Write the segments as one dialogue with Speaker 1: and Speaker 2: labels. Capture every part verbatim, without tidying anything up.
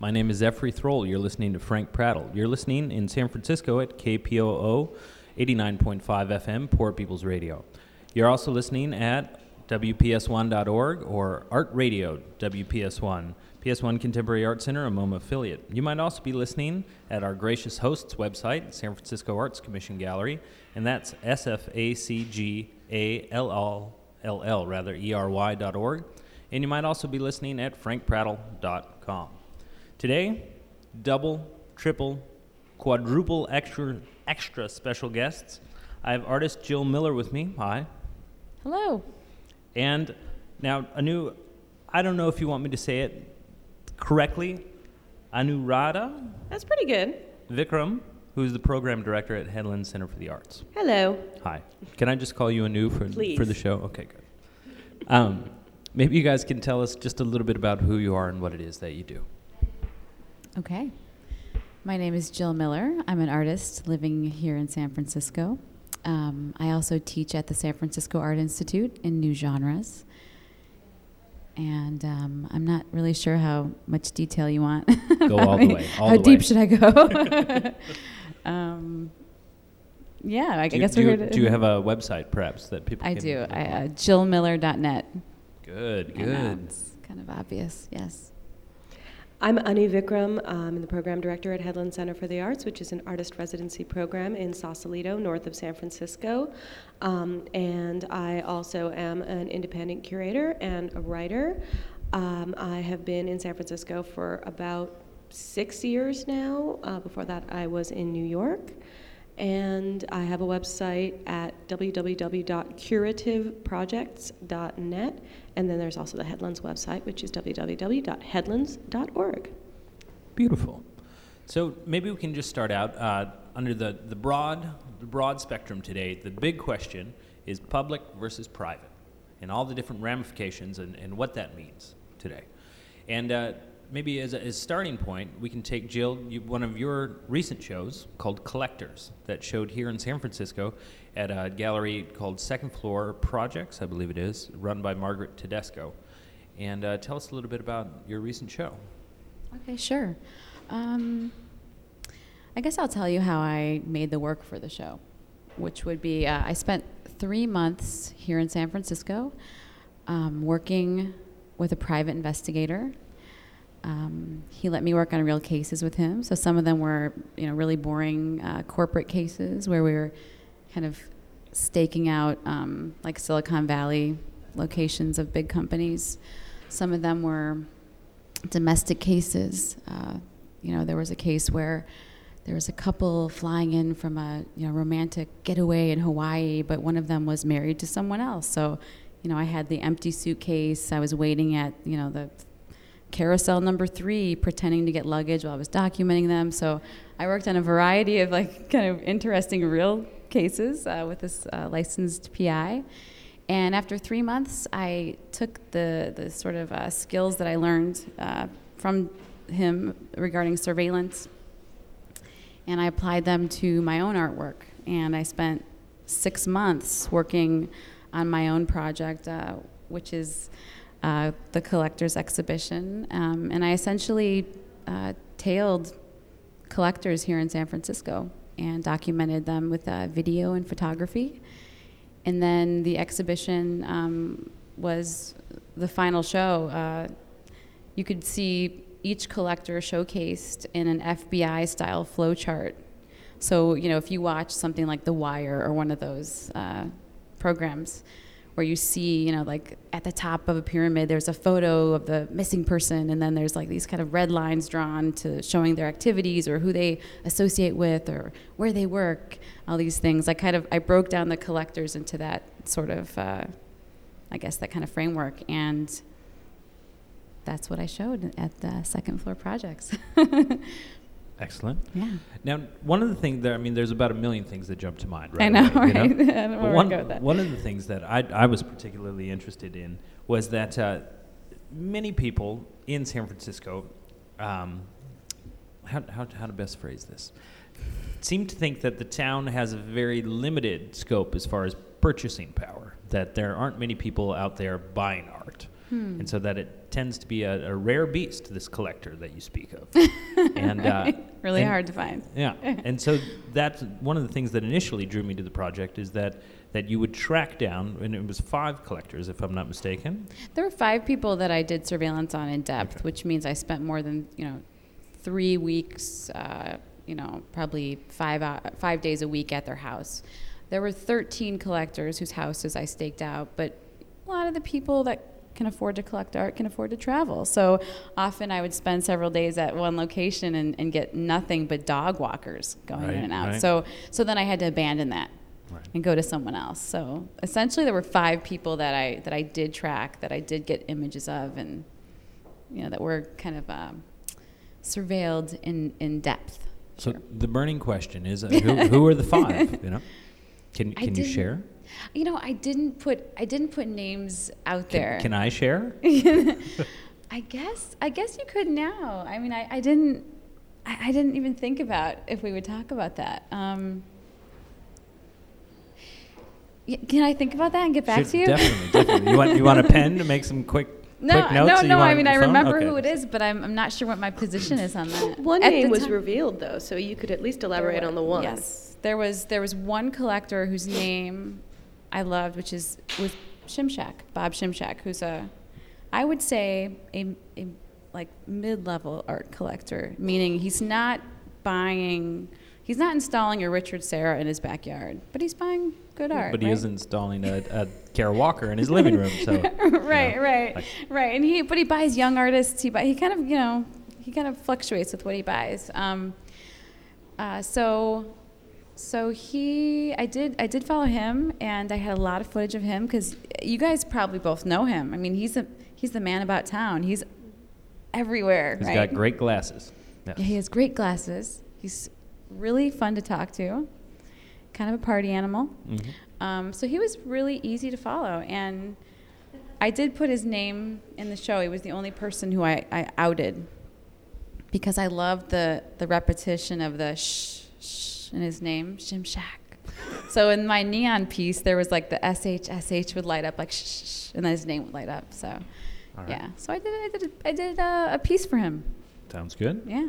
Speaker 1: My name is Zephyr Thrall. You're listening to Frank Prattle. You're listening in San Francisco at K P O O eighty-nine point five F M, Poor People's Radio. You're also listening at W P S one dot org or Art Radio W P S one, P S one Contemporary Art Center, a MoMA affiliate. You might also be listening at our gracious host's website, San Francisco Arts Commission Gallery, and that's S F A C G A L L L, rather, E R Y dot org. And you might also be listening at frank prattle dot com. Today, double, triple, quadruple extra extra special guests. I have artist Jill Miller with me. Hi.
Speaker 2: Hello.
Speaker 1: And now, Anu, I don't know if you want me to say it correctly. Anuradha
Speaker 2: That's pretty good.
Speaker 1: Vikram, who's the program director at Headland Center for the Arts.
Speaker 2: Hello.
Speaker 1: Hi. Can I just call you Anu for,
Speaker 2: Please.
Speaker 1: for the show? Okay, good. Um, maybe you guys can tell us just a little bit about who you are and what it is that you do.
Speaker 3: Okay. My name is Jill Miller. I'm an artist living here in San Francisco. Um, I also teach at the San Francisco Art Institute in New Genres. And um, I'm not really sure how much detail you want.
Speaker 1: Go all the way. All
Speaker 3: how
Speaker 1: the
Speaker 3: deep
Speaker 1: way.
Speaker 3: should I go? um, yeah, I
Speaker 1: do you,
Speaker 3: guess
Speaker 1: do
Speaker 3: we're
Speaker 1: you,
Speaker 3: here to...
Speaker 1: Do you have a website, perhaps, that people
Speaker 3: I
Speaker 1: can...
Speaker 3: do. I, uh, jill miller dot net.
Speaker 1: Good,
Speaker 3: I know,
Speaker 1: good.
Speaker 3: it's kind of obvious, yes.
Speaker 2: I'm Anu Vikram. I'm the program director at Headland Center for the Arts, which is an artist residency program in Sausalito, north of San Francisco. Um, and I also am an independent curator and a writer. Um, I have been in San Francisco for about six years now. Uh, before that, I was in New York. And I have a website at w w w dot curative projects dot net. And then there's also the Headlands website, which is w w w dot headlands dot org.
Speaker 1: Beautiful. So maybe we can just start out uh, under the, the broad the broad spectrum today. The big question is public versus private and all the different ramifications and, and what that means today. And uh, maybe as a, as a starting point, we can take, Jill, you, one of your recent shows called Collectors that showed here in San Francisco at a gallery called Second Floor Projects, I believe it is, run by Margaret Tedesco. And uh, tell us a little bit about your recent show.
Speaker 3: Okay, sure. Um, I guess I'll tell you how I made the work for the show, which would be uh, I spent three months here in San Francisco um, working with a private investigator. Um, he let me work on real cases with him. So some of them were, you know, really boring uh, corporate cases where we were kind of staking out um, like Silicon Valley locations of big companies. Some of them were domestic cases. Uh, you know, there was a case where there was a couple flying in from a, you know, romantic getaway in Hawaii, but one of them was married to someone else. So, you know, I had the empty suitcase. I was waiting at, you know, the carousel number three, pretending to get luggage while I was documenting them. So I worked on a variety of like kind of interesting real cases uh, with this uh, licensed P I. And after three months, I took the, the sort of uh, skills that I learned uh, from him regarding surveillance, and I applied them to my own artwork. And I spent six months working on my own project, uh, which is uh, the Collectors Exhibition. Um, and I essentially uh, tailed collectors here in San Francisco and documented them with uh, video and photography. And then the exhibition um, was the final show. Uh, you could see each collector showcased in an F B I-style flowchart. So, you know, if you watch something like The Wire or one of those uh, programs where you see, you know, like at the top of a pyramid, there's a photo of the missing person, and then there's like these kind of red lines drawn to showing their activities or who they associate with or where they work, all these things. I kind of, I broke down the collectors into that sort of, uh, I guess, that kind of framework, and that's what I showed at the Second Floor Projects.
Speaker 1: Excellent.
Speaker 3: Yeah.
Speaker 1: Now, one of the things there, I mean, there's about a million things that jump to mind, right?
Speaker 3: I know,
Speaker 1: away, you
Speaker 3: right?
Speaker 1: know?
Speaker 3: I don't
Speaker 1: But
Speaker 3: know where
Speaker 1: one,
Speaker 3: to go with that.
Speaker 1: one of the things that I, I was particularly interested in was that uh, many people in San Francisco, um, how, how, how to best phrase this, seem to think that the town has a very limited scope as far as purchasing power, that there aren't many people out there buying art.
Speaker 3: Hmm.
Speaker 1: and so that it tends to be a, a rare beast, this collector that you speak of. and uh,
Speaker 3: Really
Speaker 1: and-
Speaker 3: hard to find.
Speaker 1: Yeah, and so that's one of the things that initially drew me to the project is that that you would track down, and it was five collectors, if I'm not mistaken.
Speaker 3: There were five people that I did surveillance on in depth,
Speaker 1: Okay.
Speaker 3: which means I spent more than, you know, three weeks, uh, you know, probably five uh, five days a week at their house. There were thirteen collectors whose houses I staked out, but a lot of the people that can afford to collect art can afford to travel. So often I would spend several days at one location and, and get nothing but dog walkers going
Speaker 1: Right,
Speaker 3: in and out.
Speaker 1: right.
Speaker 3: So so then I had to abandon that.
Speaker 1: Right.
Speaker 3: And go to someone else. So essentially, there were five people that I that I did track, that I did get images of, and you know that were kind of um, surveilled in, in depth.
Speaker 1: So
Speaker 3: Sure.
Speaker 1: the burning question is, uh, who, who are the five? You know, can
Speaker 3: I
Speaker 1: can you
Speaker 3: didn't-
Speaker 1: share?
Speaker 3: You know, I didn't put I didn't put names out
Speaker 1: Can,
Speaker 3: there.
Speaker 1: can I share?
Speaker 3: I guess I guess you could now. I mean, I, I didn't I, I didn't even think about if we would talk about that. Um, y- can I think about that and get back
Speaker 1: Should-
Speaker 3: to you?
Speaker 1: Definitely, definitely. You want you want a pen to make some quick
Speaker 3: No,
Speaker 1: quick notes?
Speaker 3: no,
Speaker 1: or you
Speaker 3: no.
Speaker 1: want
Speaker 3: I
Speaker 1: it
Speaker 3: mean,
Speaker 1: on
Speaker 3: I
Speaker 1: your phone?
Speaker 3: remember
Speaker 1: Okay.
Speaker 3: who it is, but I'm, I'm not sure what my position is on that.
Speaker 2: One
Speaker 3: At
Speaker 2: name
Speaker 3: the
Speaker 2: was
Speaker 3: ti-
Speaker 2: revealed, though, so you could at least
Speaker 3: there
Speaker 2: elaborate
Speaker 3: wa-
Speaker 2: on the one.
Speaker 3: Yes, there was there was one collector whose name I loved, which is was Shimshak, Bob Shimshak, who's a, I would say a, a like mid-level art collector, meaning he's not buying. He's not installing a Richard Serra in his backyard, but he's buying good art.
Speaker 1: But he
Speaker 3: right?
Speaker 1: is installing a, a Kara Walker in his living room. So
Speaker 3: right,
Speaker 1: you know,
Speaker 3: right,
Speaker 1: like-
Speaker 3: right. And he, but he buys young artists. He buy, he kind of, you know, he kind of fluctuates with what he buys. Um, uh, so, so he, I did, I did follow him, and I had a lot of footage of him because you guys probably both know him. I mean, he's a, he's the man about town. He's everywhere.
Speaker 1: He's
Speaker 3: right?
Speaker 1: got great glasses. Yes.
Speaker 3: Yeah, he has great glasses. He's really fun to talk to. Kind of a party animal.
Speaker 1: Mhm.
Speaker 3: Um, so he was really easy to follow, and I did put his name in the show. He was the only person who I, I outed because I loved the, the repetition of the shh, shh in his name, Shimshak. So in my neon piece, there was like the S H, S H would light up like shh, shh, shh, and then his name would light up. So,
Speaker 1: All right.
Speaker 3: yeah. So I did, I did, I did uh, a piece for him.
Speaker 1: Sounds good.
Speaker 3: Yeah.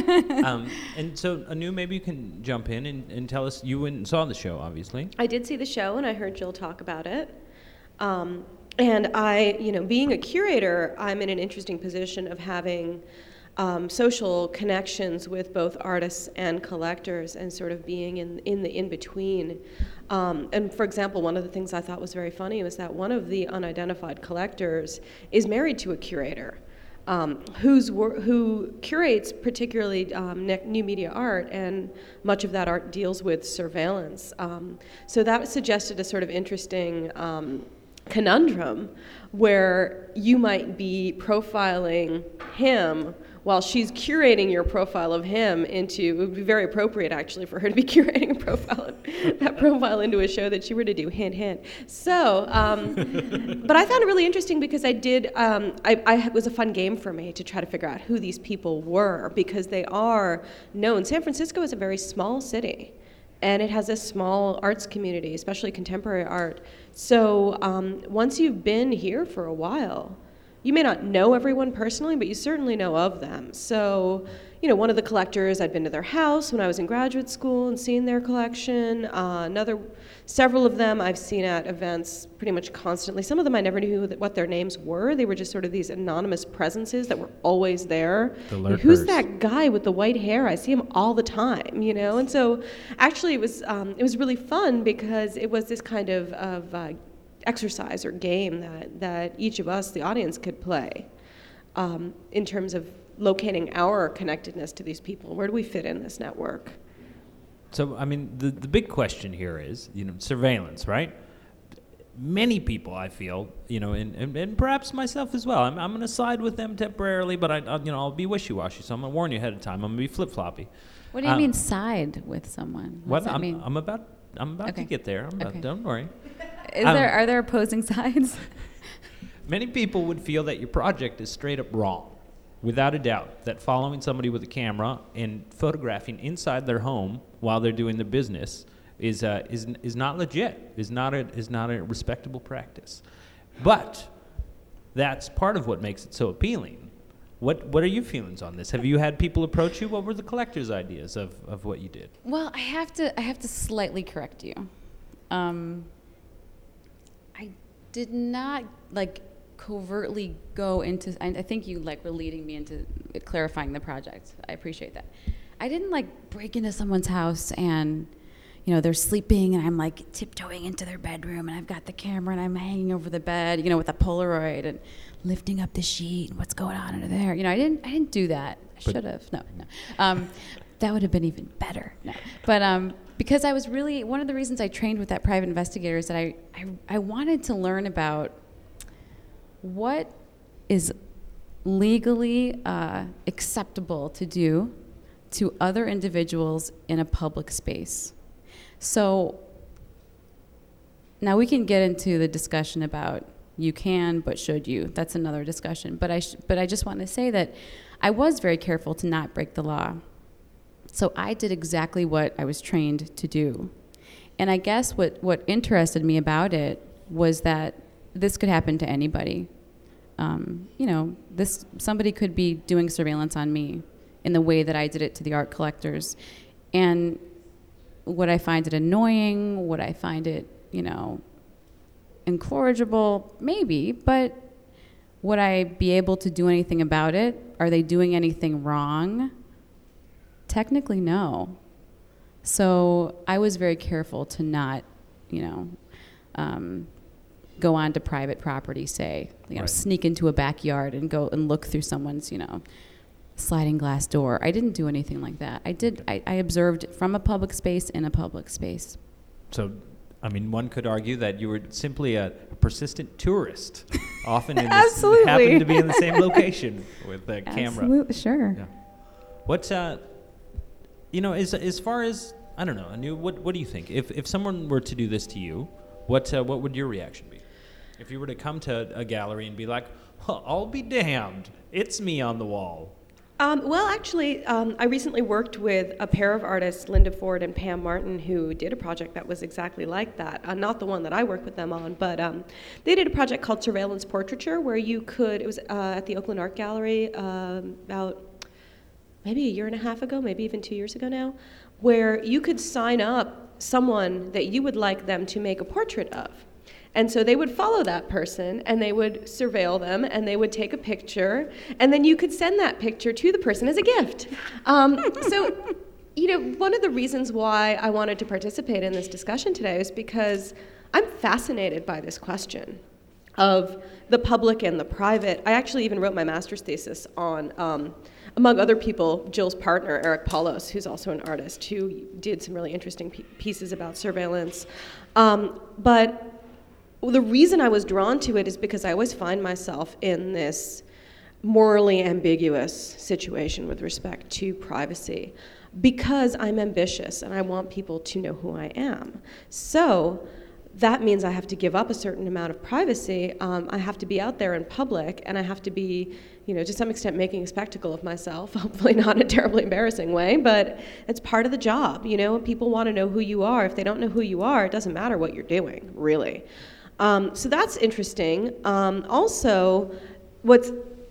Speaker 1: um, and so, Anu, maybe you can jump in and, and tell us. You went and saw the show, obviously.
Speaker 2: I did see the show, and I heard Jill talk about it. Um, and I, you know, being a curator, I'm in an interesting position of having um, social connections with both artists and collectors, and sort of being in in the in between. Um, and for example, one of the things I thought was very funny was that one of the unidentified collectors is married to a curator. Um, who's wor- who curates particularly um, ne- new media art, and much of that art deals with surveillance. Um, so that suggested a sort of interesting um, conundrum where you might be profiling him while she's curating your profile of him into, it would be very appropriate actually for her to be curating a profile, that profile into a show that she were to do, hint, hint. So, um, but I found it really interesting because I did, um, I, I, it was a fun game for me to try to figure out who these people were, because they are known. San Francisco is a very small city, and it has a small arts community, especially contemporary art. So um, once you've been here for a while, you may not know everyone personally, but you certainly know of them. So, you know, one of the collectors, I'd been to their house when I was in graduate school and seen their collection. Uh, another, several of them I've seen at events pretty much constantly. Some of them I never knew what their names were. They were just sort of these anonymous presences that were always there.
Speaker 1: The
Speaker 2: Like, who's
Speaker 1: lurkers.
Speaker 2: that guy with the white hair? I see him all the time, you know? And so actually it was, um, it was really fun because it was this kind of, of uh, exercise or game that, that each of us, the audience, could play um, in terms of locating our connectedness to these people. Where do we fit in this network?
Speaker 1: So, I mean, the, the big question here is, you know, surveillance, right? Many people, I feel, you know, and, and, and perhaps myself as well. I'm, I'm going to side with them temporarily, but I, I, you know, I'll be wishy-washy. So I'm going to warn you ahead of time. I'm going to be flip-floppy.
Speaker 3: What do you
Speaker 1: Um,
Speaker 3: mean side with someone? What,
Speaker 1: What?
Speaker 3: does that
Speaker 1: I'm,
Speaker 3: mean?
Speaker 1: I'm about, I'm about
Speaker 3: Okay.
Speaker 1: to get there. I'm about,
Speaker 3: Okay.
Speaker 1: Don't worry.
Speaker 3: Is
Speaker 1: um,
Speaker 3: there are there opposing sides?
Speaker 1: Many people would feel that your project is straight up wrong, without a doubt, that following somebody with a camera and photographing inside their home while they're doing their business is uh, is is not legit, is not a is not a respectable practice. But that's part of what makes it so appealing. What what are your feelings on this? Have you had people approach you? What were the collectors' ideas of, of what you did?
Speaker 3: Well, I have to I have to slightly correct you. Um, I did not like covertly go into. I, I think you like were leading me into clarifying the project. I appreciate that. I didn't like break into someone's house and, you know, they're sleeping and I'm like tiptoeing into their bedroom and I've got the camera and I'm hanging over the bed, you know, with a Polaroid and lifting up the sheet and what's going on under there. You know, I didn't I didn't do that. I should have. No, no. Um, that would have been even better. No. But um, because I was really, one of the reasons I trained with that private investigator is that I, I, I wanted to learn about what is legally uh, acceptable to do to other individuals in a public space. So now we can get into the discussion about you can, but should you? That's another discussion. But I, sh- but I just want to say that I was very careful to not break the law. So I did exactly what I was trained to do. And I guess what, what interested me about it was that this could happen to anybody. Um, you know, this somebody could be doing surveillance on me in the way that I did it to the art collectors. And would I find it annoying? Would I find it, you know, incorrigible? Maybe, but would I be able to do anything about it? Are they doing anything wrong? Technically, no. So I was very careful to not, you know, um, go onto private property, say, you know,
Speaker 1: Right.
Speaker 3: sneak into a backyard and go and look through someone's, you know, sliding glass door. I didn't do anything like that. I did. I, I observed from a public space in a public space.
Speaker 1: So, I mean, one could argue that you were simply a persistent tourist, often in this,
Speaker 3: Absolutely.
Speaker 1: happened to be in the same location with the camera.
Speaker 3: Absolutely, sure.
Speaker 1: Yeah. What's uh, you know, as as far as I don't know, Anu, what what do you think? If if someone were to do this to you, what uh, what would your reaction be? If you were to come to a gallery and be like, well, I'll be damned, it's me on the wall.
Speaker 2: Um, well, actually, um, I recently worked with a pair of artists, Linda Ford and Pam Martin, who did a project that was exactly like that. Uh, not the one that I worked with them on, but um, they did a project called Surveillance Portraiture, where you could, it was uh, at the Oakland Art Gallery um, about maybe a year and a half ago, maybe even two years ago now, where you could sign up someone that you would like them to make a portrait of. And so they would follow that person, and they would surveil them, and they would take a picture, and then you could send that picture to the person as a gift. Um, so, you know, one of the reasons why I wanted to participate in this discussion today is because I'm fascinated by this question of the public and the private. I actually even wrote my master's thesis on, um, among other people, Jill's partner, Eric Paulos, who's also an artist, who did some really interesting p- pieces about surveillance. Um, but Well, the reason I was drawn to it is because I always find myself in this morally ambiguous situation with respect to privacy, because I'm ambitious and I want people to know who I am. So that means I have to give up a certain amount of privacy. Um, I have to be out there in public, and I have to be, you know, to some extent making a spectacle of myself, hopefully not in a terribly embarrassing way, but it's part of the job. You know, people want to know who you are. If they don't know who you are, it doesn't matter what you're doing, really. Um, so that's interesting. Um, also, what's,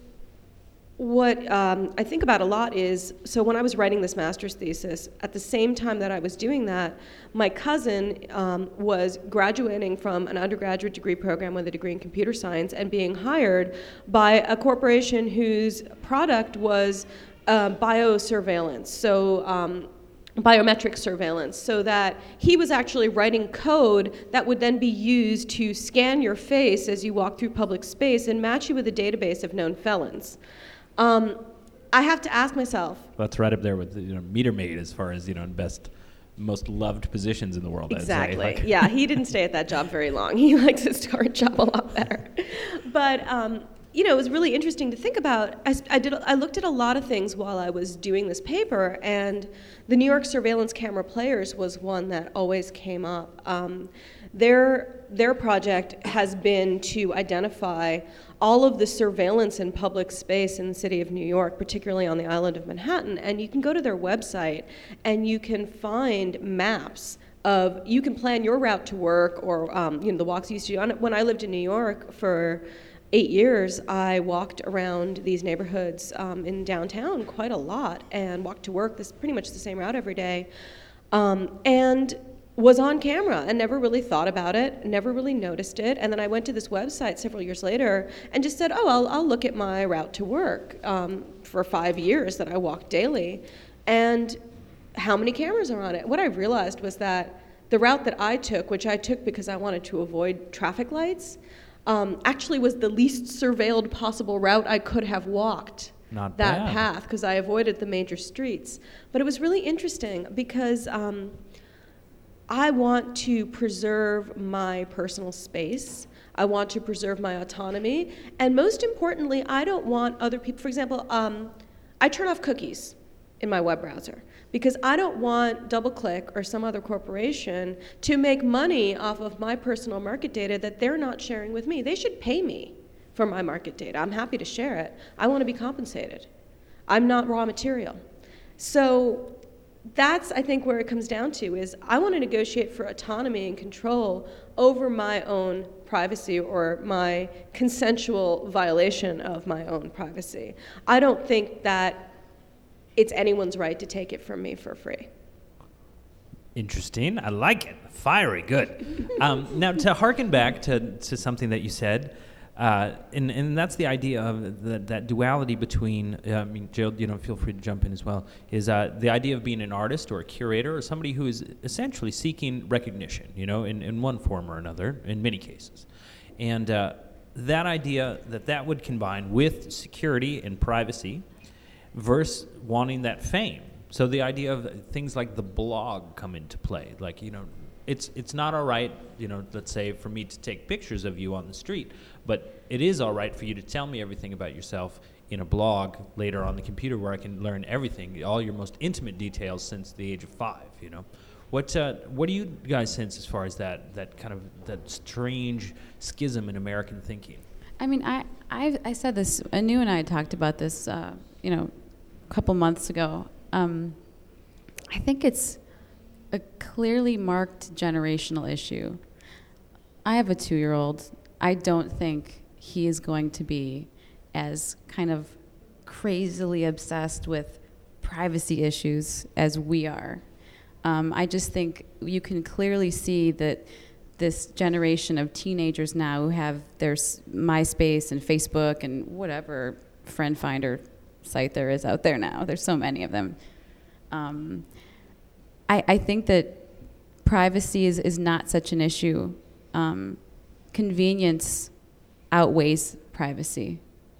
Speaker 2: what um, I think about a lot is, so when I was writing this master's thesis, at the same time that I was doing that, my cousin um, was graduating from an undergraduate degree program with a degree in computer science and being hired by a corporation whose product was uh, biosurveillance. So. Um, biometric surveillance, so that he was actually writing code that would then be used to scan your face as you walk through public space and match you with a database of known felons. Um, I have to ask myself.
Speaker 1: That's right up there with, you know, meter maid as far as, you know, best, most loved positions in the world.
Speaker 2: Exactly.
Speaker 1: I'd say. Like,
Speaker 2: yeah, he didn't stay at that job very long. He likes his current job a lot better. But um, you know, it was really interesting to think about. I, I did. I looked at a lot of things while I was doing this paper, and the New York Surveillance Camera Players was one that always came up. Um, their their project has been to identify all of the surveillance in public space in the city of New York, particularly on the island of Manhattan, and you can go to their website and you can find maps of, you can plan your route to work, or um, you know, the walks you used to do. When I lived in New York for eight years, I walked around these neighborhoods um, in downtown quite a lot and walked to work, this pretty much the same route every day, um, and was on camera and never really thought about it, never really noticed it. And then I went to this website several years later and just said, oh, I'll, I'll look at my route to work um, for five years that I walked daily. And how many cameras are on it? What I realized was that the route that I took, which I took because I wanted to avoid traffic lights, um, actually was the least surveilled possible route I could have walked.
Speaker 1: Not
Speaker 2: that
Speaker 1: bad.
Speaker 2: path, because I avoided the major streets. But it was really interesting because um, I want to preserve my personal space. I want to preserve my autonomy. And most importantly, I don't want other people, for example, um, I turn off cookies in my web browser because I don't want DoubleClick or some other corporation to make money off of my personal market data that they're not sharing with me. They should pay me for my market data. I'm happy to share it. I want to be compensated. I'm not raw material. So that's, I think, where it comes down to is I want to negotiate for autonomy and control over my own privacy or my consensual violation of my own privacy. I don't think that it's anyone's right to take it from me for free.
Speaker 1: Interesting. I like it. Fiery. Good. um, now, to harken back to, to something that you said, Uh, and, and that's the idea of the, that duality between, uh, I mean, Jill, you know, feel free to jump in as well, is uh, the idea of being an artist or a curator or somebody who is essentially seeking recognition, you know, in, in one form or another, in many cases. And uh, that idea that that would combine with security and privacy versus wanting that fame. So the idea of things like the blog come into play, like, you know, It's it's not all right, you know, let's say for me to take pictures of you on the street, but it is all right for you to tell me everything about yourself in a blog later on the computer where I can learn everything, all your most intimate details since the age of five, you know. What uh, what do you guys sense as far as that that kind of that strange schism in American thinking?
Speaker 3: I mean, I I, I said this. Anu and I had talked about this, uh, you know, a couple months ago. Um, I think it's a clearly marked generational issue. I have a two-year-old. I don't think he is going to be as kind of crazily obsessed with privacy issues as we are. Um, I just think you can clearly see that this generation of teenagers now who have their s- MySpace and Facebook and whatever friend finder site there is out there now, there's so many of them. Um, I, I think that privacy is, is not such an issue. Um, convenience outweighs privacy.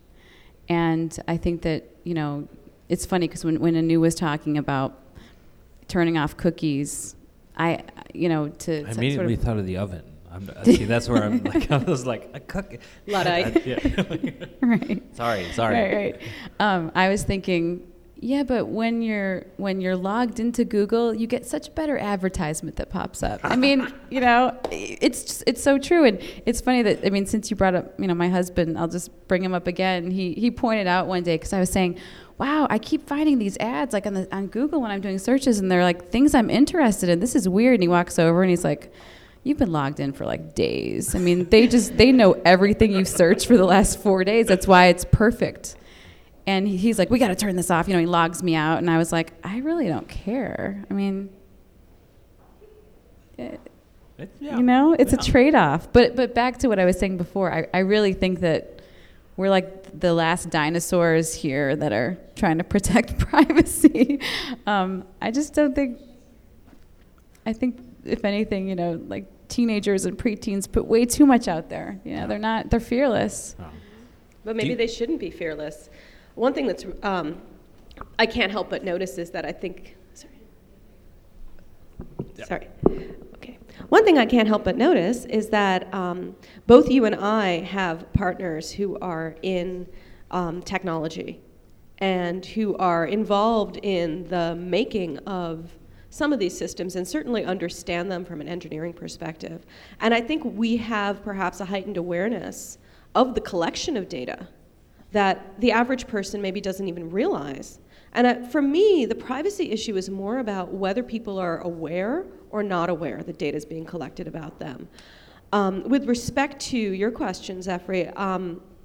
Speaker 3: And I think that, you know, it's funny because when, when Anu was talking about turning off cookies, I, you know, to...
Speaker 1: I
Speaker 3: to
Speaker 1: immediately
Speaker 3: sort of
Speaker 1: thought of the oven. I'm, see, that's where I'm like, I was like, a cookie.
Speaker 2: Luddite.
Speaker 1: Yeah.
Speaker 3: right.
Speaker 1: Sorry, sorry.
Speaker 3: Right, right. Um, I was thinking... Yeah, but when you're when you're logged into Google, you get such better advertisement that pops up. I mean, you know, it's just, it's so true, and it's funny that I mean, since you brought up, you know, my husband, I'll just bring him up again. He he pointed out one day because I was saying, wow, I keep finding these ads like on the on Google when I'm doing searches, and they're like things I'm interested in. This is weird. And he walks over and he's like, you've been logged in for like days. I mean, they just they know everything you've searched for the last four days. That's why it's perfect. And he's like, we got to turn this off. You know, he logs me out. And I was like, I really don't care. I mean, it,
Speaker 1: It, yeah.
Speaker 3: you know, it's
Speaker 1: Yeah.
Speaker 3: a trade-off. But but back to what I was saying before, I, I really think that we're like the last dinosaurs here that are trying to protect privacy. um, I just don't think, I think, if anything, you know, like teenagers and preteens put way too much out there. You know,
Speaker 1: Yeah.
Speaker 3: they're not, they're fearless.
Speaker 1: Oh.
Speaker 2: But maybe
Speaker 1: you-
Speaker 2: they shouldn't be fearless. One thing that's um, I can't help but notice is that I think, sorry,
Speaker 1: Yeah.
Speaker 2: sorry, okay. One thing I can't help but notice is that um, both you and I have partners who are in um, technology and who are involved in the making of some of these systems and certainly understand them from an engineering perspective. And I think we have perhaps a heightened awareness of the collection of data that the average person maybe doesn't even realize. And uh, for me, the privacy issue is more about whether people are aware or not aware that data is being collected about them. Um, with respect to your question, Zephyr, um,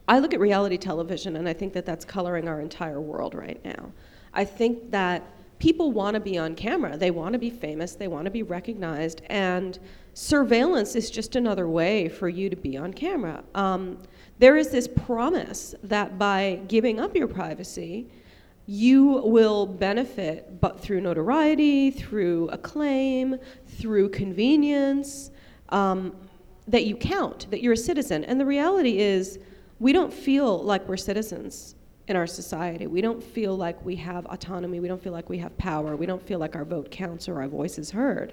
Speaker 2: I look at reality television, and I think that that's coloring our entire world right now. I think that people want to be on camera. They want to be famous. They want to be recognized. And surveillance is just another way for you to be on camera. Um, there is this promise that by giving up your privacy, you will benefit, but through notoriety, through acclaim, through convenience, um, that you count, that you're a citizen. And the reality is, we don't feel like we're citizens in our society. We don't feel like we have autonomy. We don't feel like we have power. We don't feel like our vote counts or our voice is heard.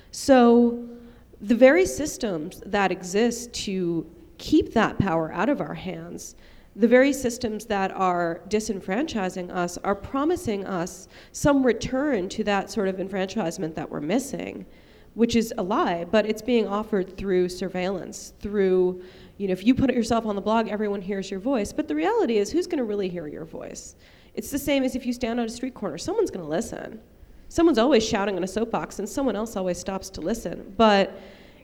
Speaker 2: So the very systems that exist to keep that power out of our hands, the very systems that are disenfranchising us, are promising us some return to that sort of enfranchisement that we're missing, which is a lie, but it's being offered through surveillance, through, you know, if you put it yourself on the blog, everyone hears your voice. But the reality is, who's going to really hear your voice? It's the same as if you stand on a street corner. Someone's going to listen. Someone's always shouting on a soapbox, and someone else always stops to listen. But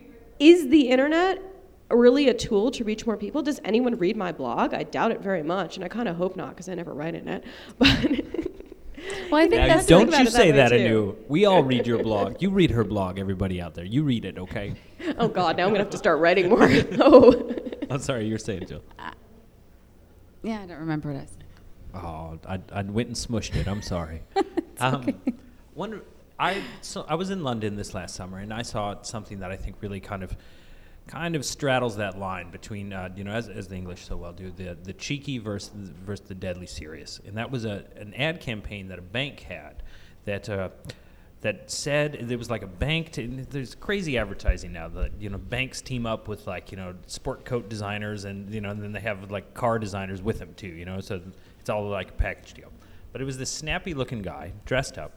Speaker 2: is the internet really a tool to reach more people? Does anyone read my blog? I doubt it very much, and I kind of hope not, because I never write in it. But
Speaker 3: well, I think
Speaker 1: now,
Speaker 3: that's
Speaker 1: don't
Speaker 2: about
Speaker 1: you
Speaker 2: it that
Speaker 1: say
Speaker 2: way,
Speaker 1: that,
Speaker 2: too.
Speaker 1: Anu. We all read your blog. You read her blog, everybody out there. You read it, okay?
Speaker 2: oh God, now I'm gonna have to start writing more. oh.
Speaker 1: I'm sorry, you're saying, Jill.
Speaker 3: Uh, yeah, I don't remember what I said.
Speaker 1: Oh, I, I went and smushed it. I'm sorry. um,
Speaker 3: okay.
Speaker 1: One, I so I was in London this last summer, and I saw something that I think really kind of, kind of straddles that line between, uh, you know, as, as the English so well do, the the cheeky versus versus the deadly serious. And that was a an ad campaign that a bank had, that uh, that said there was like a bank. To, there's crazy advertising now that, you know, banks team up with, like, you know, sport coat designers, and, you know, and then they have like car designers with them too, you know. So it's all like a package deal. But it was this snappy looking guy dressed up,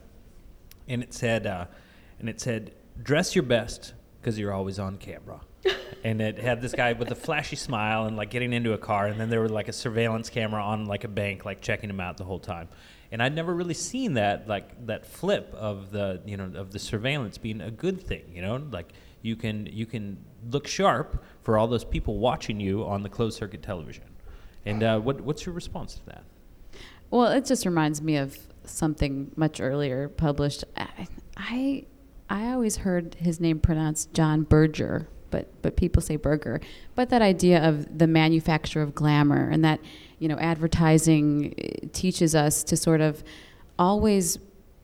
Speaker 1: and it said, uh, and it said, dress your best because you're always on camera. And it had this guy with a flashy smile and like getting into a car, and then there was like a surveillance camera on like a bank, like checking him out the whole time. And I'd never really seen that, like that flip of the, you know, of the surveillance being a good thing, you know, like you can you can look sharp for all those people watching you on the closed circuit television. And uh, what what's your response to that?
Speaker 3: Well, it just reminds me of something much earlier published. I I, I always heard his name pronounced John Berger, but but people say Berger. But that idea of the manufacture of glamour, and that, you know, advertising teaches us to sort of always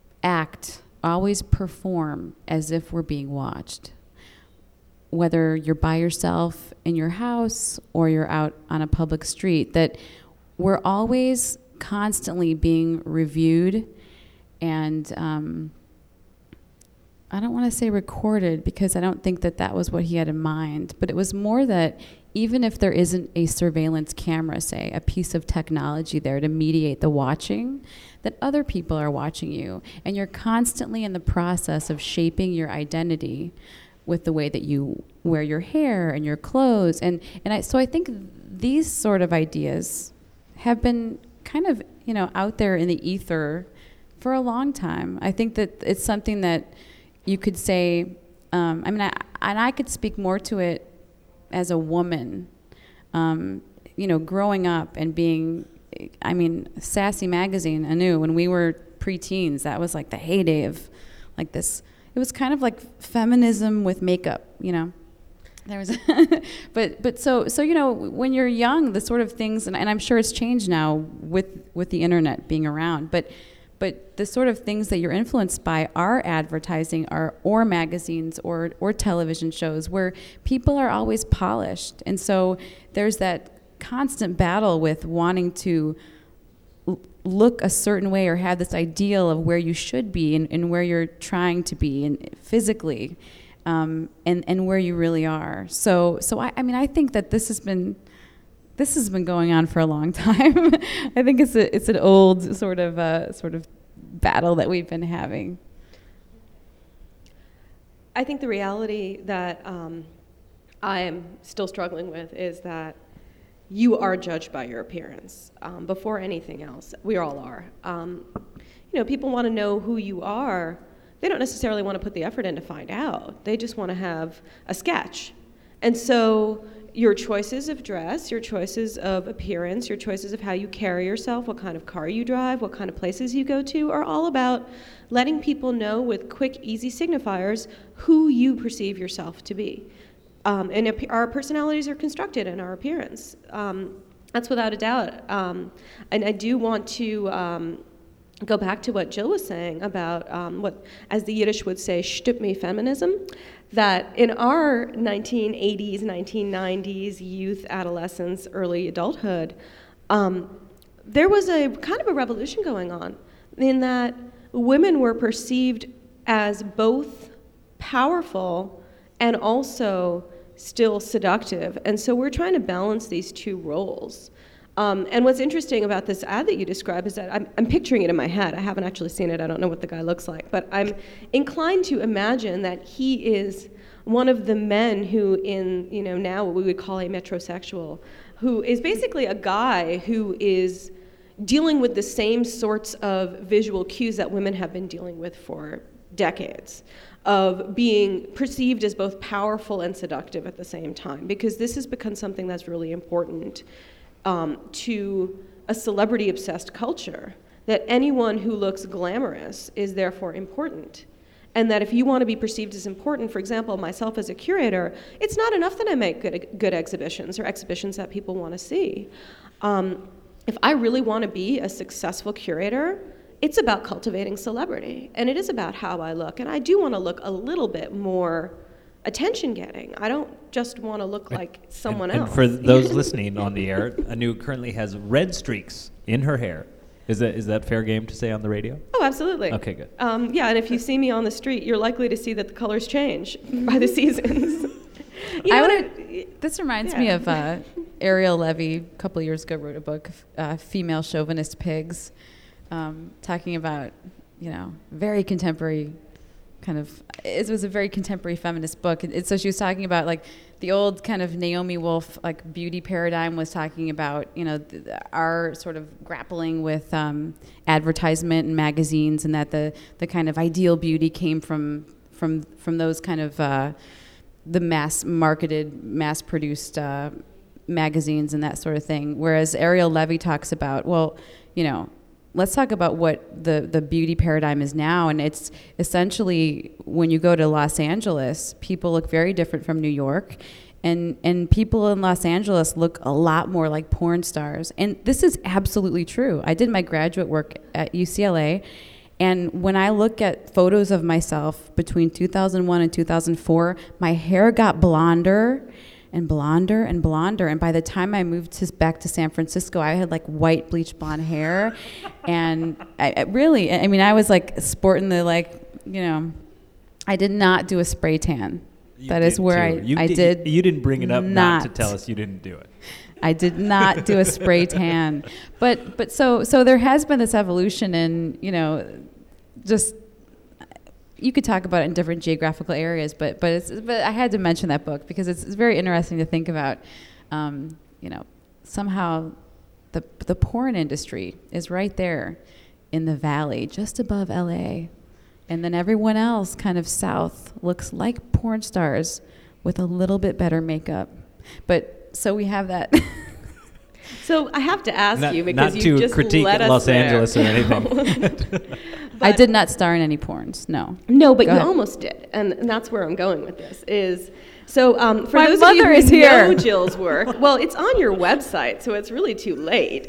Speaker 3: act, always perform as if we're being watched. Whether you're by yourself in your house or you're out on a public street, that we're always constantly being reviewed and um, I don't want to say recorded, because I don't think that that was what he had in mind, but it was more that even if there isn't a surveillance camera, say, a piece of technology there to mediate the watching, that other people are watching you, and you're constantly in the process of shaping your identity with the way that you wear your hair and your clothes. And, and I, so I think these sort of ideas have been kind of, you know, out there in the ether for a long time. I think that it's something that you could say, um, I mean, I, and I could speak more to it as a woman, um, you know, growing up and being, I mean, Sassy Magazine, Anu, when we were preteens, that was like the heyday of like this. It was kind of like feminism with makeup, you know. There was, but but so so you know, when you're young, the sort of things, and, and I'm sure it's changed now with with the internet being around, but but the sort of things that you're influenced by are advertising, are or magazines or or television shows where people are always polished, and so there's that constant battle with wanting to l- look a certain way or have this ideal of where you should be and, and where you're trying to be and physically. Um, and, and where you really are. So so I, I mean I think that this has been this has been going on for a long time. I think it's a it's an old sort of uh, sort of battle that we've been having.
Speaker 2: I think the reality that um, I am still struggling with is that you are judged by your appearance um, before anything else. We all are. Um, you know, people want to know who you are. They don't necessarily want to put the effort in to find out. They just want to have a sketch. And so your choices of dress, your choices of appearance, your choices of how you carry yourself, what kind of car you drive, what kind of places you go to, are all about letting people know with quick, easy signifiers who you perceive yourself to be. Um, and ap- our personalities are constructed in our appearance. Um, that's without a doubt. Um, and I do want to um, go back to what Jill was saying about um, what, as the Yiddish would say, shtup me feminism. That in our nineteen eighties, nineteen nineties youth, adolescence, early adulthood, um, there was a kind of a revolution going on in that women were perceived as both powerful and also still seductive. And so we're trying to balance these two roles. Um, and what's interesting about this ad that you describe is that I'm, I'm picturing it in my head. I haven't actually seen it. I don't know what the guy looks like. But I'm inclined to imagine that he is one of the men who in, you know, now what we would call a metrosexual, who is basically a guy who is dealing with the same sorts of visual cues that women have been dealing with for decades, of being perceived as both powerful and seductive at the same time, because this has become something that's really important Um, to a celebrity-obsessed culture, that anyone who looks glamorous is therefore important. And that if you want to be perceived as important, for example, myself as a curator, it's not enough that I make good, good exhibitions or exhibitions that people want to see. Um, if I really want to be a successful curator, it's about cultivating celebrity, and it is about how I look. And I do want to look a little bit more attention-getting. I don't just want to look like someone
Speaker 1: and,
Speaker 2: else.
Speaker 1: And for those listening on the air, Anu currently has red streaks in her hair. Is that is that fair game to say on the radio?
Speaker 2: Oh, absolutely.
Speaker 1: Okay, good.
Speaker 2: Um, yeah, and if you see me on the street, you're likely to see that the colors change by the seasons. You
Speaker 3: I
Speaker 2: know,
Speaker 3: would, this reminds
Speaker 2: yeah.
Speaker 3: me of uh, Ariel Levy, a couple of years ago, wrote a book, uh, Female Chauvinist Pigs, um, talking about, you know, very contemporary kind of, it was a very contemporary feminist book. And so she was talking about, like, the old kind of Naomi Wolf, like, beauty paradigm was talking about, you know, th- our sort of grappling with um, advertisement and magazines, and that the, the kind of ideal beauty came from from from those kind of uh, the mass marketed, mass produced uh, magazines and that sort of thing. Whereas Ariel Levy talks about, well, you know, let's talk about what the, the beauty paradigm is now. And it's essentially, when you go to Los Angeles, people look very different from New York. And and people in Los Angeles look a lot more like porn stars. And this is absolutely true. I did my graduate work at U C L A. And when I look at photos of myself between two thousand one and two thousand four, my hair got blonder and blonder and blonder, and by the time I moved to, back to San Francisco, I had like white bleached blonde hair, and I, I really, I mean, I was like sporting the, like, you know, I did not do a spray tan.
Speaker 1: You
Speaker 3: that is where
Speaker 1: too.
Speaker 3: I,
Speaker 1: you
Speaker 3: I
Speaker 1: did,
Speaker 3: did.
Speaker 1: You didn't bring it up not,
Speaker 3: not
Speaker 1: to tell us you didn't do it.
Speaker 3: I did not do a spray tan, but but so so there has been this evolution in, you know, just. You could talk about it in different geographical areas, but but it's but I had to mention that book because it's, it's very interesting to think about. Um, you know, somehow the the porn industry is right there in the valley, just above L A, and then everyone else kind of south looks like porn stars with a little bit better makeup. But so we have that.
Speaker 2: So I have to ask
Speaker 1: not,
Speaker 2: you, because
Speaker 1: not
Speaker 2: you
Speaker 1: to
Speaker 2: just
Speaker 1: critique
Speaker 2: led us
Speaker 1: Los
Speaker 2: there.
Speaker 1: Angeles or anything.
Speaker 3: I did not star in any porns, no.
Speaker 2: No, but
Speaker 3: Go
Speaker 2: you
Speaker 3: ahead.
Speaker 2: almost did, and, and that's where I'm going with this. Is so um, for
Speaker 3: My
Speaker 2: those of you
Speaker 3: mother
Speaker 2: who
Speaker 3: is
Speaker 2: know
Speaker 3: here.
Speaker 2: Jill's work, well, it's on your website, so it's really too late.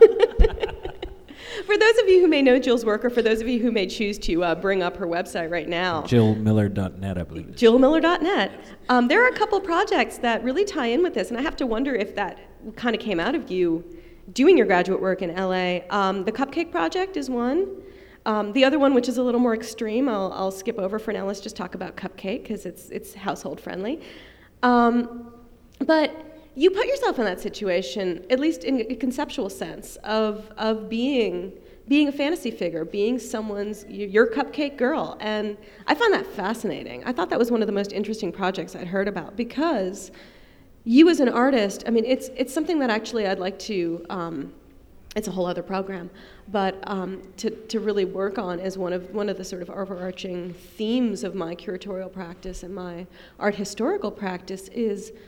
Speaker 2: For those of you who may know Jill's work, or for those of you who may choose to uh, bring up her website right now,
Speaker 1: Jill Miller dot net, I believe it is.
Speaker 2: Jill Miller dot net. Um, there are a couple projects that really tie in with this, and I have to wonder if that kind of came out of you doing your graduate work in L A. Um, the Cupcake Project is one. Um, the other one, which is a little more extreme, I'll, I'll skip over for now. Let's just talk about Cupcake, because it's it's household friendly. Um, but you put yourself in that situation, at least in a conceptual sense, of of being being a fantasy figure, being someone's your cupcake girl, and I found that fascinating. I thought that was one of the most interesting projects I'd heard about, because you as an artist, I mean, it's it's something that actually I'd like to. Um, it's a whole other program, but um, to to really work on as one of one of the sort of overarching themes of my curatorial practice and my art historical practice is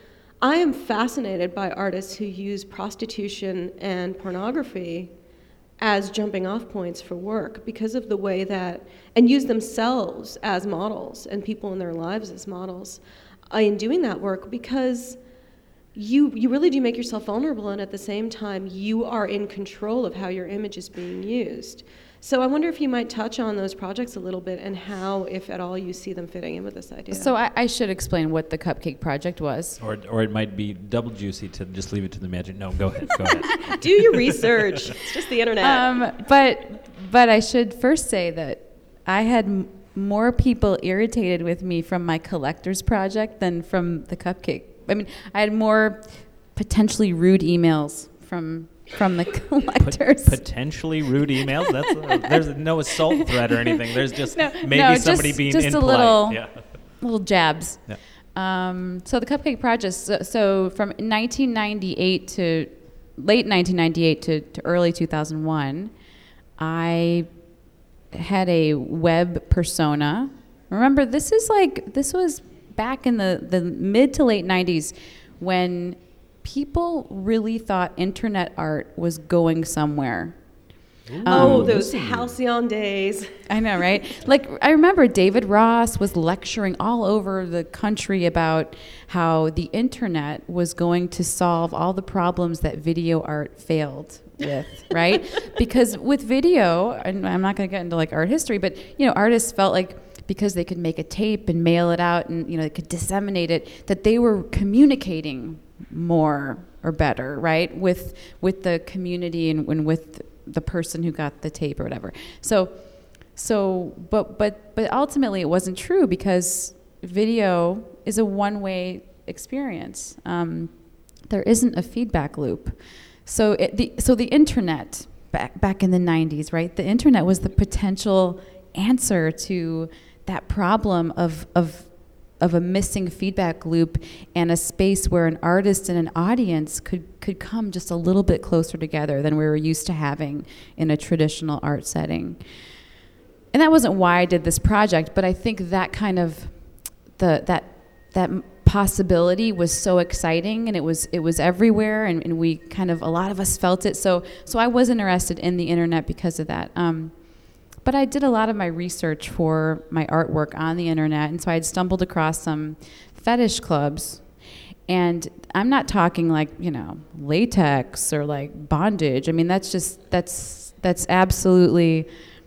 Speaker 2: I am fascinated by artists who use prostitution and pornography as jumping off points for work because of the way that, and use themselves as models and people in their lives as models uh, in doing that work, because you you really do make yourself vulnerable, and at the same time you are in control of how your image is being used. So I wonder if you might touch on those projects a little bit and how, if at all, you see them fitting in with this idea.
Speaker 3: So I, I should explain what the Cupcake Project was.
Speaker 1: Or, or it might be double juicy to just leave it to the magic. No, go ahead. Go ahead.
Speaker 2: Do your research. It's just the internet.
Speaker 3: Um, but but I should first say that I had m- more people irritated with me from my collector's project than from the cupcake. I mean, I had more potentially rude emails from from the collectors.
Speaker 1: Pot- potentially rude emails. That's uh, there's no assault threat or anything. There's just
Speaker 3: no,
Speaker 1: maybe
Speaker 3: no,
Speaker 1: somebody
Speaker 3: just,
Speaker 1: being
Speaker 3: just
Speaker 1: impolite.
Speaker 3: a little
Speaker 1: yeah.
Speaker 3: little jabs.
Speaker 1: Yeah.
Speaker 3: Um, so the Cupcake Project. So, so from nineteen ninety-eight to late nineteen ninety-eight to, to early two thousand one, I had a web persona. Remember, this is like this was back in the, the mid to late nineties when people really thought internet art was going somewhere.
Speaker 1: Ooh,
Speaker 2: oh,
Speaker 3: Um,
Speaker 2: those halcyon days.
Speaker 3: I know, right? Like, I remember David Ross was lecturing all over the country about how the internet was going to solve all the problems that video art failed with, right? Because with video, and I'm not going to get into like art history, but, you know, artists felt like because they could make a tape and mail it out and, you know, they could disseminate it, that they were communicating more or better, right, with with the community and, and with the person who got the tape or whatever. So, so, but but but ultimately it wasn't true because video is a one-way experience. Um, there isn't a feedback loop. So it, the so the internet back back in the nineties, right? The internet was the potential answer to that problem of of of a missing feedback loop and a space where an artist and an audience could, could come just a little bit closer together than we were used to having in a traditional art setting. And that wasn't why I did this project, but I think that kind of, the that that possibility was so exciting, and it was it was everywhere, and, and we kind of, a lot of us felt it. So so I was interested in the internet because of that. Um, But I did a lot of my research for my artwork on the internet, and so I had stumbled across some fetish clubs. And I'm not talking like, you know, latex or like bondage. I mean, that's just, that's that's absolutely,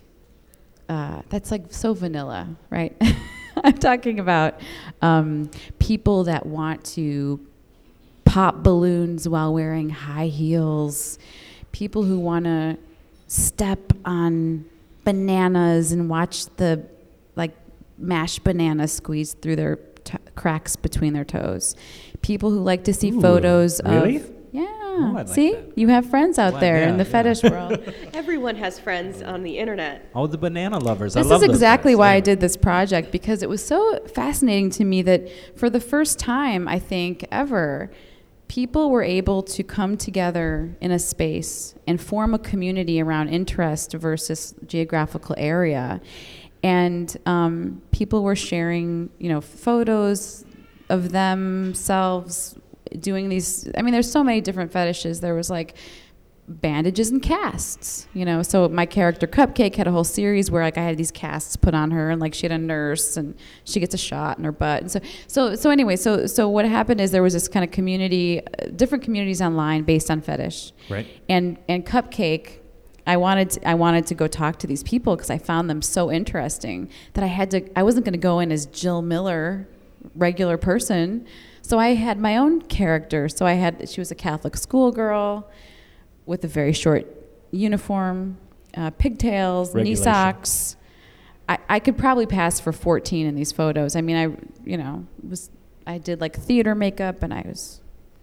Speaker 3: uh, that's like so vanilla, right? I'm talking about um, people that want to pop balloons while wearing high heels, people who want to step on bananas and watch the like mashed banana squeeze through their t- cracks between their toes. People who like to see
Speaker 1: Ooh,
Speaker 3: photos
Speaker 1: really?
Speaker 3: of yeah.
Speaker 1: Oh, I'd like
Speaker 3: see,
Speaker 1: that.
Speaker 3: you have friends out
Speaker 1: Wow,
Speaker 3: there
Speaker 1: yeah,
Speaker 3: in the
Speaker 1: yeah.
Speaker 3: fetish world.
Speaker 2: Everyone has friends on the internet.
Speaker 1: Oh, the banana lovers. I
Speaker 3: This
Speaker 1: love
Speaker 3: is
Speaker 1: those
Speaker 3: exactly
Speaker 1: guys.
Speaker 3: why
Speaker 1: Yeah.
Speaker 3: I did this project, because it was so fascinating to me that for the first time, I think, ever, people were able to come together in a space and form a community around interest versus geographical area. And um, people were sharing, you know, photos of themselves doing these. I mean, there's so many different fetishes. There was like bandages and casts, you know. So my character Cupcake had a whole series where like I had these casts put on her, and like she had a nurse, and she gets a shot in her butt. And so, so, so anyway, so so what happened is there was this kind of community, uh, different communities online based on fetish.
Speaker 1: Right.
Speaker 3: And and Cupcake, I wanted to, I wanted to go talk to these people because I found them so interesting that I had to. I wasn't going to go in as Jill Miller, regular person. So I had my own character. So I had, she was a Catholic schoolgirl with a very short uniform, uh, pigtails, knee
Speaker 1: Regulation.
Speaker 3: socks. I, I could probably pass for fourteen in these photos. I mean, I, you know, was I did like theater makeup, and I was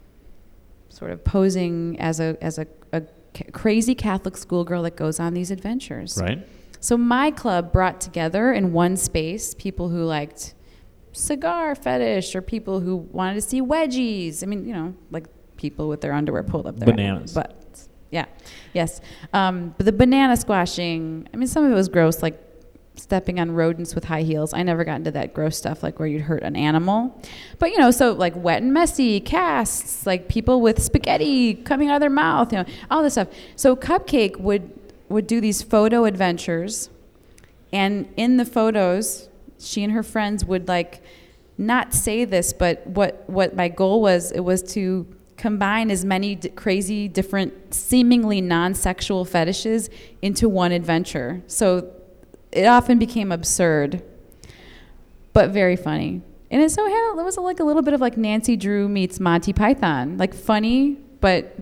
Speaker 3: sort of posing as a as a, a ca- crazy Catholic schoolgirl that goes on these adventures.
Speaker 1: Right.
Speaker 3: So my club brought together in one space people who liked cigar fetish or people who wanted to see wedgies. I mean, you know, like people with their underwear pulled up their
Speaker 1: Bananas.
Speaker 3: butts. Yeah, yes. Um, but the banana squashing, I mean, some of it was gross, like stepping on rodents with high heels. I never got into that gross stuff, like where you'd hurt an animal. But, you know, so like wet and messy, casts, like people with spaghetti coming out of their mouth, you know, all this stuff. So Cupcake would, would do these photo adventures. And in the photos, she and her friends would like not say this, but what, what my goal was, it was to combine as many d- crazy, different, seemingly non-sexual fetishes into one adventure. So it often became absurd, but very funny. And it so had, it was like a little bit of like Nancy Drew meets Monty Python, like funny, but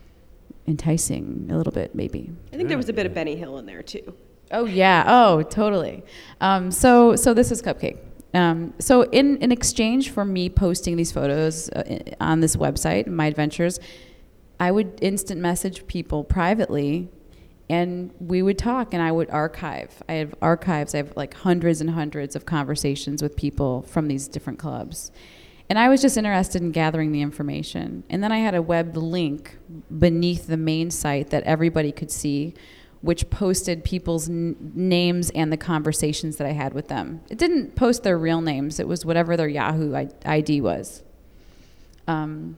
Speaker 3: enticing a little bit, maybe.
Speaker 2: I think there was a bit of Benny Hill in there too.
Speaker 3: Oh yeah, oh totally. Um, so so this is Cupcake. Um, so in, in exchange for me posting these photos uh, on this website, my adventures, I would instant message people privately, and we would talk, and I would archive. I have archives. I have like hundreds and hundreds of conversations with people from these different clubs. And I was just interested in gathering the information. And then I had a web link beneath the main site that everybody could see, which posted people's n- names and the conversations that I had with them. It didn't post their real names. It was whatever their Yahoo I- ID was. Um,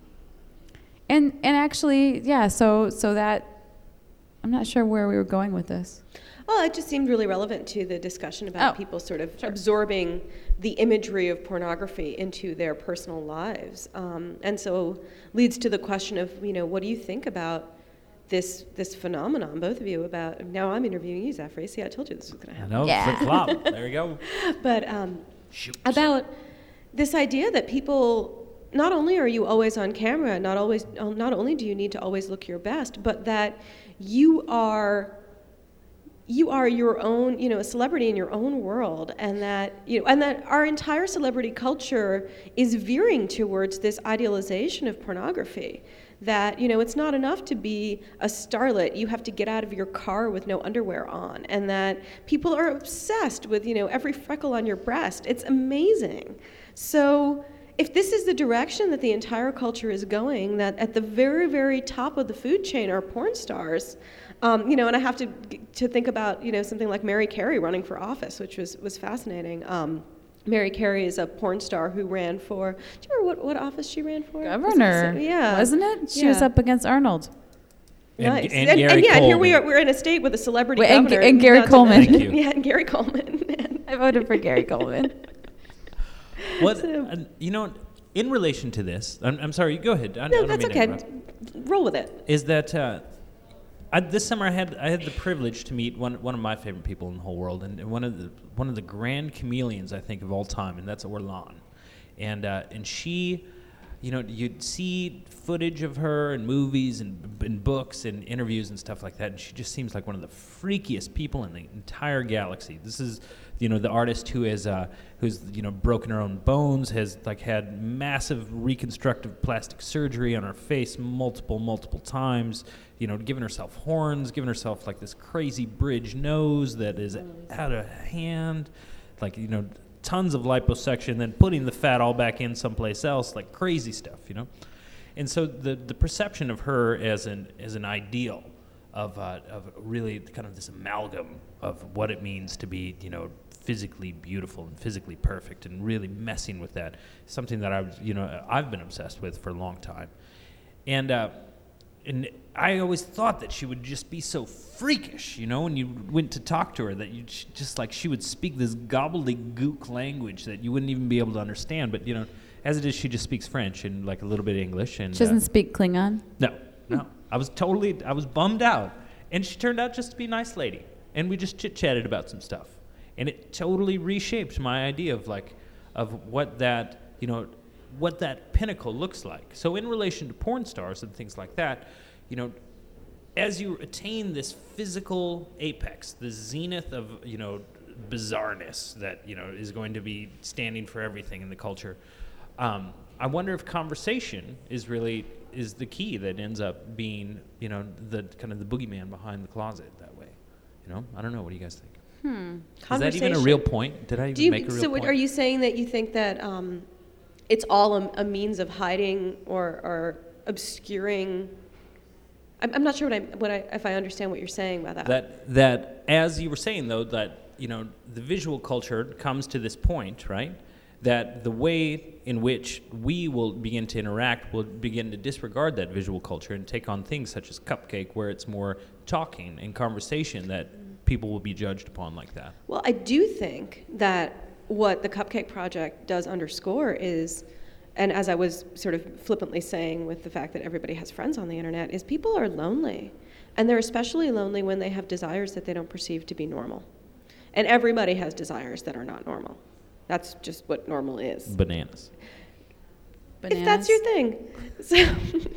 Speaker 3: and and actually, yeah, so so that, I'm not sure where we were going with this.
Speaker 2: Well, it just seemed really relevant to the discussion about
Speaker 3: Oh,
Speaker 2: people sort of
Speaker 3: sure.
Speaker 2: absorbing the imagery of pornography into their personal lives. Um, and so leads to the question of, you know, what do you think about this this phenomenon, both of you, about, now I'm interviewing you, Zachary. See, I told you this was going to
Speaker 1: I
Speaker 2: happen.
Speaker 1: know,
Speaker 3: Yeah.
Speaker 1: flip flop. There you go.
Speaker 2: But um,
Speaker 1: Shoot.
Speaker 2: about this idea that people, not only are you always on camera, not always, not only do you need to always look your best, but that you are you are your own, you know, a celebrity in your own world, and that, you know, and that our entire celebrity culture is veering towards this idealization of pornography. That, you know, it's not enough to be a starlet. You have to get out of your car with no underwear on, and that people are obsessed with, you know, every freckle on your breast. It's amazing. So if this is the direction that the entire culture is going, that at the very, very top of the food chain are porn stars, um, you know, and I have to to think about, you know, something like Mary Carey running for office, which was was fascinating. Um, Mary Carey is a porn star who ran for, do you remember what, what office she ran for?
Speaker 3: Governor,
Speaker 2: Was it- yeah.
Speaker 3: wasn't it? She
Speaker 2: Yeah.
Speaker 3: was up against Arnold.
Speaker 1: And-
Speaker 2: Nice.
Speaker 1: and
Speaker 2: and,
Speaker 1: Gary
Speaker 2: yeah, and here we
Speaker 1: Coleman.
Speaker 2: are, we're in a state with a celebrity
Speaker 3: Wait, and-
Speaker 2: governor.
Speaker 3: and Gary
Speaker 2: not to
Speaker 3: Coleman.
Speaker 2: mention-
Speaker 1: Thank you.
Speaker 2: Yeah, and Gary Coleman.
Speaker 3: I voted for Gary Coleman.
Speaker 1: What,
Speaker 2: So-
Speaker 1: uh, you know, in relation to this, I'm, I'm sorry, go ahead. I, I
Speaker 2: No,
Speaker 1: don't
Speaker 2: that's
Speaker 1: mean to
Speaker 2: okay.
Speaker 1: interrupt.
Speaker 2: Roll with it.
Speaker 1: Is that uh, I, this summer I had I had the privilege to meet one one of my favorite people in the whole world, and one of the one of the grand chameleons I think of all time, and that's Orlan, and uh, and she, you know, you'd see footage of her in movies and, and books and interviews and stuff like that, and she just seems like one of the freakiest people in the entire galaxy. This is, you know, the artist who is uh, who's, you know, broken her own bones, has like had massive reconstructive plastic surgery on her face multiple multiple times, you know, giving herself horns, giving herself like this crazy bridge nose that is out of hand, like, you know, tons of liposuction, then putting the fat all back in someplace else, like crazy stuff, you know. And so the the perception of her as an as an ideal of uh, of really kind of this amalgam of what it means to be, you know, physically beautiful and physically perfect, and really messing with that, something that I was, you know, I've been obsessed with for a long time. And uh, and I always thought that she would just be so freakish, you know, when you went to talk to her, that you just like she would speak this gobbledygook language that you wouldn't even be able to understand. But, you know, as it is, she just speaks French and like a little bit of English. And
Speaker 3: She doesn't
Speaker 1: uh,
Speaker 3: speak Klingon.
Speaker 1: no, no. I was totally, I was bummed out. And she turned out just to be a nice lady. And we just chit-chatted about some stuff. And it totally reshaped my idea of like, of what that, you know, what that pinnacle looks like. So in relation to porn stars and things like that, you know, as you attain this physical apex, the zenith of, you know, bizarreness that, you know, is going to be standing for everything in the culture, um, I wonder if conversation is really, is the key that ends up being, you know, the kind of the boogeyman behind the closet that way. You know, I don't know. What do you guys think?
Speaker 3: Hmm.
Speaker 1: Is that even a real point? Did I even
Speaker 2: Do you,
Speaker 1: make a real
Speaker 2: so
Speaker 1: point?
Speaker 2: are you saying that you think that um, it's all a, a means of hiding or, or obscuring? I'm, I'm not sure what I, what I, if I understand what you're saying about that.
Speaker 1: That that as you were saying though, that you know, the visual culture comes to this point, right? That the way in which we will begin to interact will begin to disregard that visual culture and take on things such as Cupcake, where it's more talking and conversation that people will be judged upon like that.
Speaker 2: Well, I do think that what the Cupcake Project does underscore is, and as I was sort of flippantly saying with the fact that everybody has friends on the internet, is people are lonely. And they're especially lonely when they have desires that they don't perceive to be normal. And everybody has desires that are not normal. That's just what normal is.
Speaker 1: Bananas.
Speaker 3: Bananas.
Speaker 2: If that's your thing. So,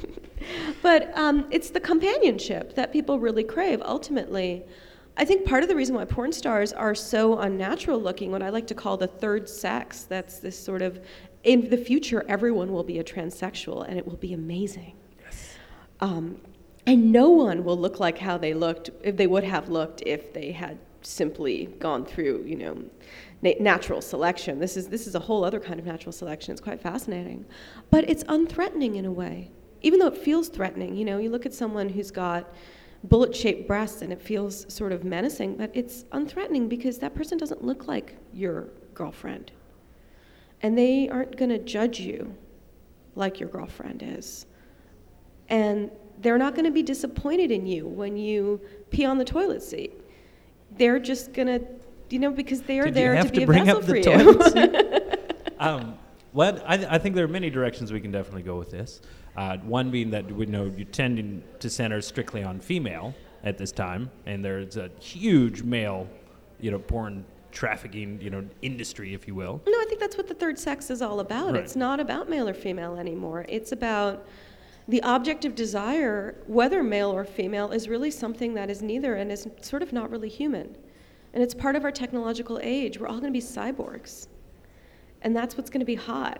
Speaker 2: but um, it's the companionship that people really crave. Ultimately, I think part of the reason why porn stars are so unnatural looking, what I like to call the third sex, that's this sort of, in the future, everyone will be a transsexual, and it will be amazing.
Speaker 1: Yes.
Speaker 2: Um, and no one will look like how they looked, if they would have looked if they had simply gone through, you know, na- natural selection. This is this is a whole other kind of natural selection. It's quite fascinating, but it's unthreatening in a way, even though it feels threatening. You know, you look at someone who's got bullet-shaped breasts and it feels sort of menacing, but it's unthreatening because that person doesn't look like your girlfriend, and they aren't going to judge you like your girlfriend is, and they're not going to be disappointed in you when you pee on the toilet seat. They're just going to, you know, because they are
Speaker 1: Did
Speaker 2: there
Speaker 1: you have
Speaker 2: to be
Speaker 1: to
Speaker 2: a
Speaker 1: bring
Speaker 2: vessel
Speaker 1: up
Speaker 2: for
Speaker 1: the
Speaker 2: you.
Speaker 1: toilet seat? um, well, I, th- I think there are many directions we can definitely go with this. Uh, one being that we know you're tending to center strictly on female at this time, and there's a huge male, you know, porn trafficking, you know, industry, if you will.
Speaker 2: No, I think that's what the third sex is all about.
Speaker 1: Right.
Speaker 2: It's not about male or female anymore. It's about the object of desire, whether male or female, is really something that is neither and is sort of not really human. And it's part of our technological age. We're all going to be cyborgs. And that's what's going to be hot.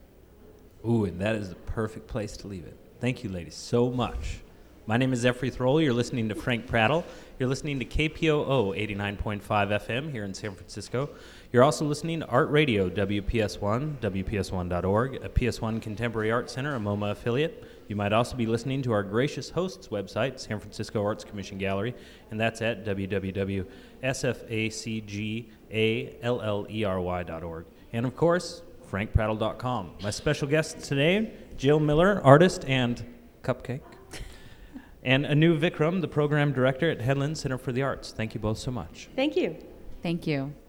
Speaker 1: Ooh, and that is the perfect place to leave it. Thank you, ladies, so much. My name is Zephyr Thrall. You're listening to Frank Prattle. You're listening to K P O O eighty-nine point five F M here in San Francisco. You're also listening to Art Radio, W P S one, W P S one dot org, a P S one Contemporary Art Center, a MoMA affiliate. You might also be listening to our gracious hosts website, San Francisco Arts Commission Gallery, and that's at w w w dot s f a c g a l l e r y dot org. And of course, frank prattle dot com. My special guests today, Jill Miller, artist and Cupcake, and Anu Vikram, the program director at Headland Center for the Arts. Thank you both so much.
Speaker 2: Thank you.
Speaker 3: Thank you.